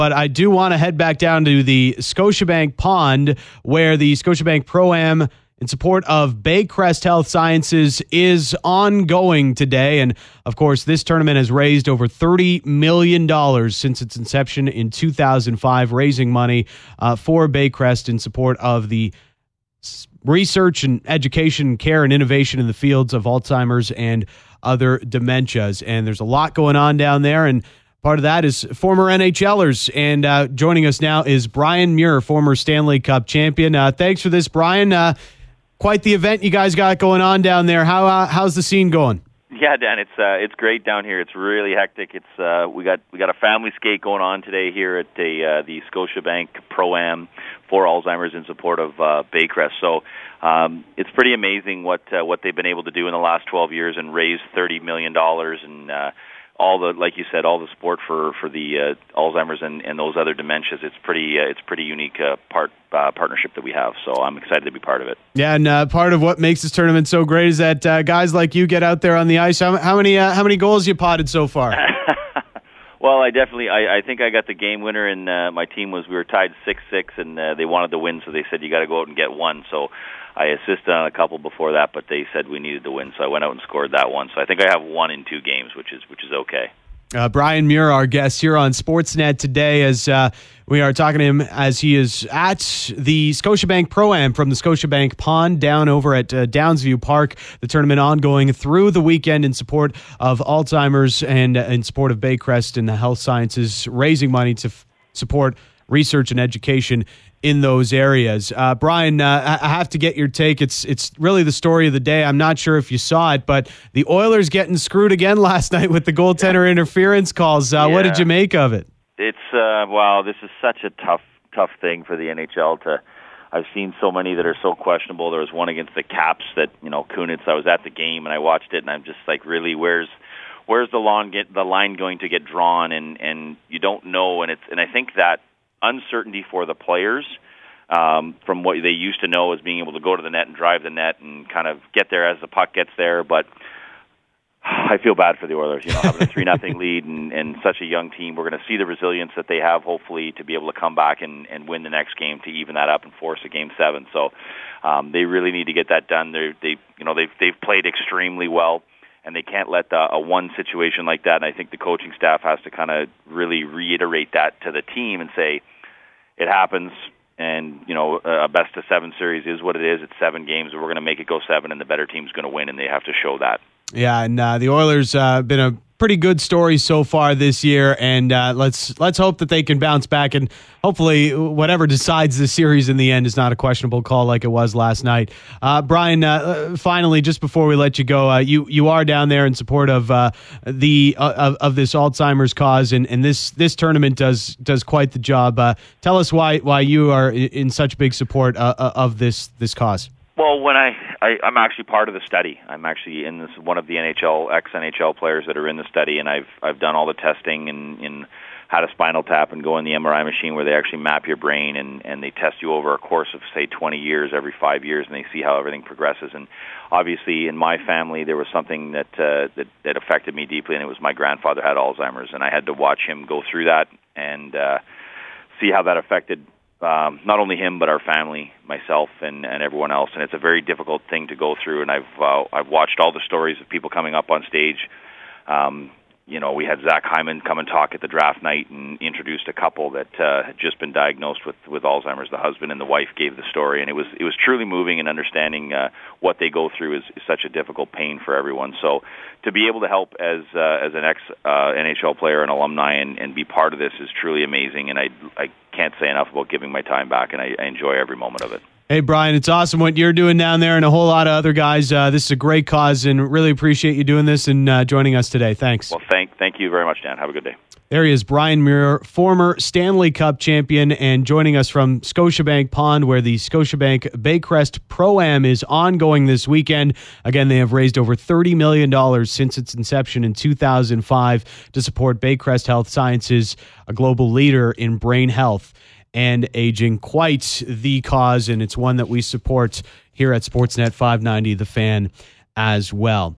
But I do want to head back down to the Scotiabank Pond, where the Scotiabank Pro-Am in support of Baycrest Health Sciences is ongoing today. And, of course, this tournament has raised over $30 million since its inception in 2005, raising money for Baycrest in support of the research and education, care, and innovation in the fields of Alzheimer's and other dementias. And there's a lot going on down there, and part of that is former NHLers. And joining us now is Brian Muir, former Stanley Cup champion. Thanks for this, Brian. Quite the event you guys got going on down there. How's the scene going? Yeah, Dan, it's great down here. It's really hectic. It's we got a family skate going on today here at the Scotiabank Pro-Am for Alzheimer's in support of Baycrest. So it's pretty amazing what they've been able to do in the last 12 years and raise $30 million and all the, like you said, all the support for the Alzheimer's and those other dementias. It's pretty unique partnership that we have. So I'm excited to be part of it. Yeah, and part of what makes this tournament so great is that guys like you get out there on the ice. How many goals you potted so far? Well, I think I got the game winner, and my team we were tied 6-6, and they wanted to win, so they said you got to go out and get one. So I assisted on a couple before that, but they said we needed to win, so I went out and scored that one. So I think I have 1 in 2 games, which is okay. Brian Muir, our guest here on Sportsnet today, as we are talking to him as he is at the Scotiabank Pro-Am from the Scotiabank Pond down over at Downsview Park. The tournament ongoing through the weekend in support of Alzheimer's and in support of Baycrest and the health sciences, raising money to support research and education in those areas. Brian, I have to get your take. It's really the story of the day. I'm not sure if you saw it, but the Oilers getting screwed again last night with the goaltender interference calls. What did you make of it? It's wow. This is such a tough thing for the NHL. I've seen so many that are so questionable. There was one against the Caps that Kunitz. I was at the game and I watched it, and I'm just like, really, where's the line going to get drawn? And you don't know. And I think that uncertainty for the players from what they used to know as being able to go to the net and drive the net and kind of get there as the puck gets there. But I feel bad for the Oilers, having a 3-0 lead and such a young team. We're going to see the resilience that they have, hopefully, to be able to come back and win the next game to even that up and force a Game 7. So they really need to get that done. They've played extremely well, and they can't let a one situation like that. And I think the coaching staff has to kind of really reiterate that to the team and say, it happens, and a best of 7 series is what it is. It's 7 games, and we're going to make it go 7, and the better team's going to win, and they have to show that. Yeah, and the Oilers been a pretty good story so far this year, and let's hope that they can bounce back, and hopefully whatever decides the series in the end is not a questionable call like it was last night. Brian, finally, just before we let you go, you are down there in support of of this Alzheimer's cause, and this tournament does quite the job. Tell us why you are in such big support of this cause. Well, when I'm actually part of the study. I'm actually in this, one of the ex-NHL players that are in the study, and I've done all the testing and had a spinal tap and go in the MRI machine where they actually map your brain and they test you over a course of, say, 20 years, every 5 years, and they see how everything progresses. And obviously, in my family, there was something that affected me deeply, and it was my grandfather had Alzheimer's, and I had to watch him go through that and see how that affected not only him, but our family, myself, and everyone else. And it's a very difficult thing to go through. And I've watched all the stories of people coming up on stage. We had Zach Hyman come and talk at the draft night and introduced a couple that had just been diagnosed with Alzheimer's. The husband and the wife gave the story, and it was truly moving, and understanding what they go through is such a difficult pain for everyone. So to be able to help as an ex-NHL player and alumni and be part of this is truly amazing, and I can't say enough about giving my time back, and I enjoy every moment of it. Hey, Brian, it's awesome what you're doing down there, and a whole lot of other guys. This is a great cause, and really appreciate you doing this and joining us today. Thanks. Well, thank you very much, Dan. Have a good day. There he is, Brian Muir, former Stanley Cup champion, and joining us from Scotiabank Pond, where the Scotiabank Baycrest Pro-Am is ongoing this weekend. Again, they have raised over $30 million since its inception in 2005 to support Baycrest Health Sciences, a global leader in brain health and aging. Quite the cause, and it's one that we support here at Sportsnet 590 The Fan as well.